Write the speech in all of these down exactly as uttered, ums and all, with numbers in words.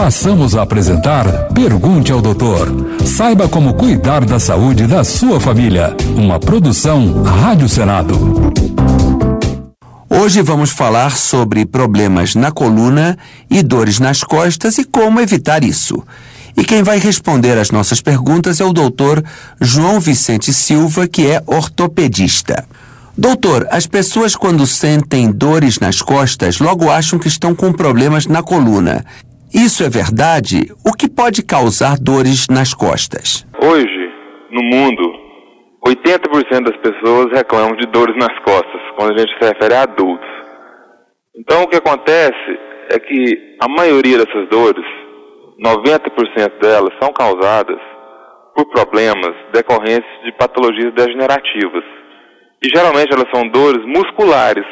passamos a apresentar Pergunte ao Doutor. Saiba como cuidar da saúde da sua família. Uma produção Rádio Senado. Hoje vamos falar sobre problemas na coluna e dores nas costas e como evitar isso. E quem vai responder as nossas perguntas é o doutor João Vicente Silva, que é ortopedista. Doutor, as pessoas quando sentem dores nas costas logo acham que estão com problemas na coluna. Isso é verdade? O que pode causar dores nas costas? Hoje, no mundo, oitenta por cento das pessoas reclamam de dores nas costas, quando a gente se refere a adultos. Então, o que acontece é que a maioria dessas dores, noventa por cento delas, são causadas por problemas decorrentes de patologias degenerativas. E geralmente elas são dores musculares.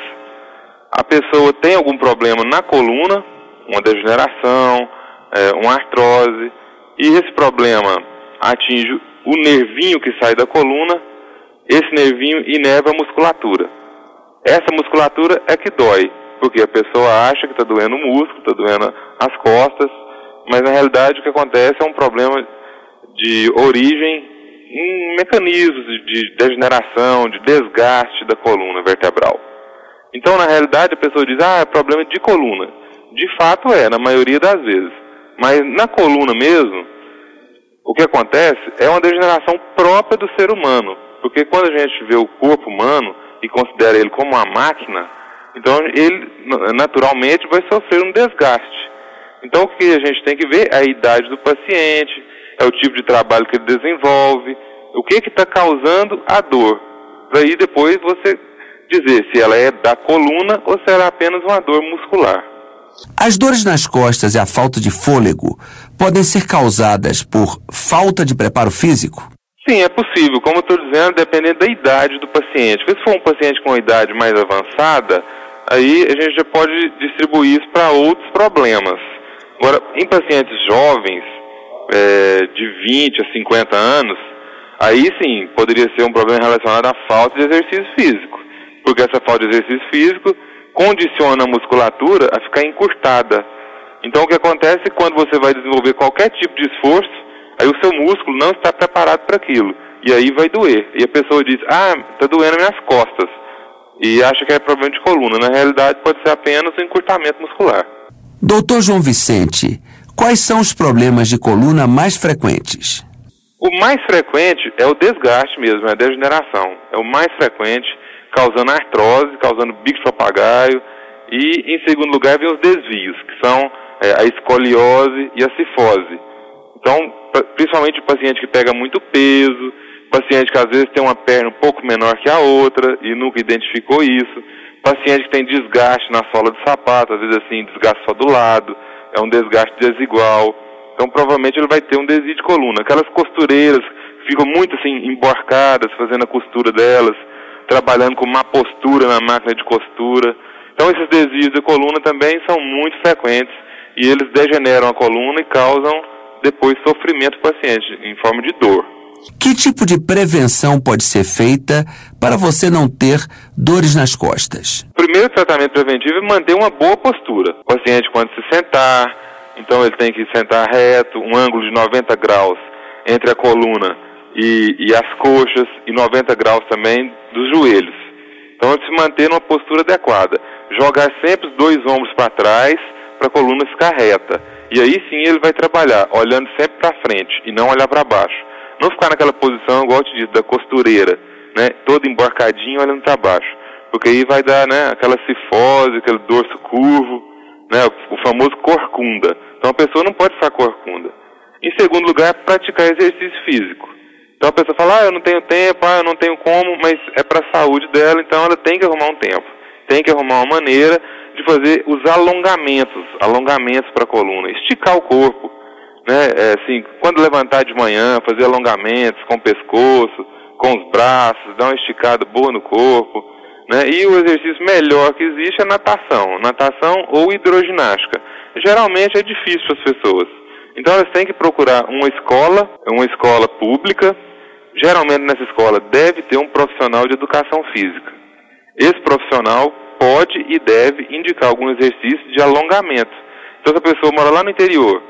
A pessoa tem algum problema na coluna, uma degeneração, é, uma artrose, e esse problema atinge o nervinho que sai da coluna, esse nervinho inerva a musculatura. Essa musculatura é que dói, porque a pessoa acha que está doendo o músculo, está doendo as costas, mas na realidade o que acontece é um problema de origem em mecanismos de degeneração, de desgaste da coluna vertebral. Então, na realidade, a pessoa diz, ah, é problema de coluna. De fato é, na maioria das vezes. Mas na coluna mesmo, o que acontece é uma degeneração própria do ser humano. Porque quando a gente vê o corpo humano e considera ele como uma máquina, então ele naturalmente vai sofrer um desgaste. Então o que a gente tem que ver é a idade do paciente, é o tipo de trabalho que ele desenvolve, o que que está causando a dor. Daí depois você dizer se ela é da coluna ou se ela é apenas uma dor muscular. As dores nas costas e a falta de fôlego podem ser causadas por falta de preparo físico? Sim, é possível. Como eu estou dizendo, dependendo da idade do paciente. Porque se for um paciente com uma idade mais avançada, aí a gente já pode distribuir isso para outros problemas. Agora, em pacientes jovens, é, de vinte a cinquenta anos, aí sim, poderia ser um problema relacionado à falta de exercício físico. Porque essa falta de exercício físico condiciona a musculatura a ficar encurtada. Então o que acontece é que quando você vai desenvolver qualquer tipo de esforço, aí o seu músculo não está preparado para aquilo. E aí vai doer. E a pessoa diz, ah, está doendo minhas costas. E acha que é problema de coluna. Na realidade pode ser apenas um encurtamento muscular. Doutor João Vicente, quais são os problemas de coluna mais frequentes? O mais frequente é o desgaste mesmo, é a degeneração. É o mais frequente, causando artrose, causando bico de papagaio. E, em segundo lugar, vem os desvios, que são é, a escoliose e a cifose. Então, principalmente o paciente que pega muito peso, paciente que às vezes tem uma perna um pouco menor que a outra e nunca identificou isso, paciente que tem desgaste na sola do sapato, às vezes assim, desgaste só do lado, é um desgaste desigual. Então, provavelmente ele vai ter um desvio de coluna. Aquelas costureiras que ficam muito assim, emborcadas, fazendo a costura delas, trabalhando com má postura na máquina de costura. Então, esses desvios de coluna também são muito frequentes e eles degeneram a coluna e causam depois sofrimento do paciente, em forma de dor. Que tipo de prevenção pode ser feita para você não ter dores nas costas? O primeiro tratamento preventivo é manter uma boa postura. O paciente, quando se sentar, então ele tem que sentar reto, um ângulo de noventa graus entre a coluna e, e as coxas, e noventa graus também dos joelhos. Então ele se manter numa postura adequada. Jogar sempre os dois ombros para trás, para a coluna ficar reta. E aí sim ele vai trabalhar, olhando sempre para frente e não olhar para baixo. Não ficar naquela posição, igual eu te disse, da costureira, né, todo emborcadinho olhando para baixo. Porque aí vai dar, né, aquela cifose, aquele dorso curvo, né, o famoso corcunda. Então a pessoa não pode ficar corcunda. Em segundo lugar, praticar exercício físico. Então a pessoa fala, ah, eu não tenho tempo, ah, eu não tenho como, mas é para a saúde dela, então ela tem que arrumar um tempo. Tem que arrumar uma maneira de fazer os alongamentos, alongamentos para a coluna, esticar o corpo, né, é, assim, quando levantar de manhã, fazer alongamentos com o pescoço, com os braços, dar uma esticada boa no corpo, né, e o exercício melhor que existe é natação, natação ou hidroginástica. Geralmente é difícil para as pessoas, então elas têm que procurar uma escola, uma escola pública. Geralmente nessa escola deve ter um profissional de educação física. Esse profissional pode e deve indicar algum exercício de alongamento. Então, se a pessoa mora lá no interior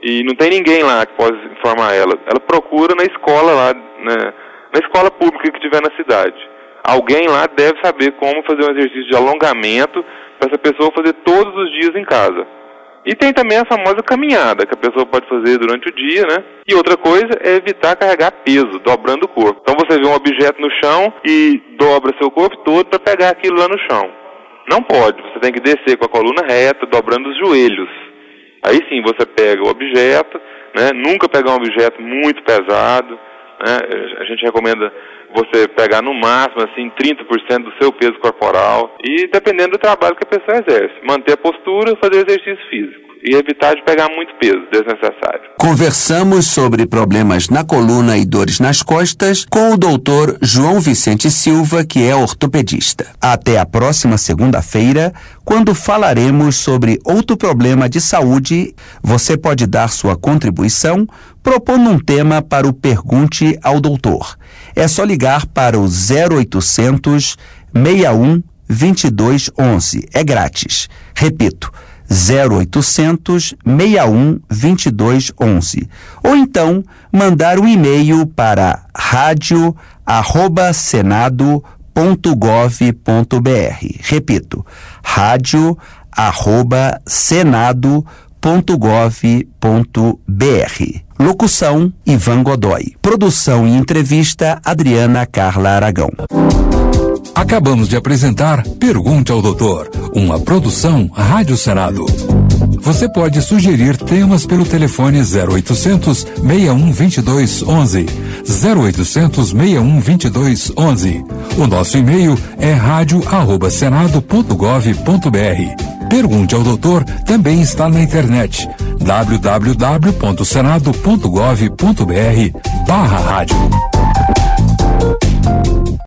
e não tem ninguém lá que pode informar ela, ela procura na escola lá, né, na escola pública que tiver na cidade. Alguém lá deve saber como fazer um exercício de alongamento para essa pessoa fazer todos os dias em casa. E tem também a famosa caminhada, que a pessoa pode fazer durante o dia, né? E outra coisa é evitar carregar peso, dobrando o corpo. Então você vê um objeto no chão e dobra seu corpo todo para pegar aquilo lá no chão. Não pode, você tem que descer com a coluna reta, dobrando os joelhos. Aí sim você pega o objeto, né? Nunca pegar um objeto muito pesado, né? A gente recomenda você pegar no máximo assim trinta por cento do seu peso corporal e dependendo do trabalho que a pessoa exerce, manter a postura, fazer exercício físico e evitar de pegar muito peso desnecessário. Conversamos sobre problemas na coluna e dores nas costas com o doutor João Vicente Silva, que é ortopedista. Até a próxima segunda-feira, quando falaremos sobre outro problema de saúde. Você pode dar sua contribuição propondo um tema para o Pergunte ao Doutor. É só ligar para o zero oitocentos, seis um, dois dois um um. É grátis. Repito, zero oitocentos, seis um, dois dois um um. Ou então, mandar um e-mail para rádio arroba senado ponto gov ponto br. Repito, rádio arroba senado ponto gov ponto br. Locução, Ivan Godoy. Produção e entrevista, Adriana Carla Aragão. Acabamos de apresentar Pergunte ao Doutor, uma produção Rádio Senado. Você pode sugerir temas pelo telefone zero oitocentos, seis um, dois dois um um, zero oitocentos, seis um, dois dois um um. O nosso e-mail é rádio arroba senado ponto gov ponto br. Pergunte ao Doutor também está na internet, w w w ponto senado ponto gov ponto br barra rádio.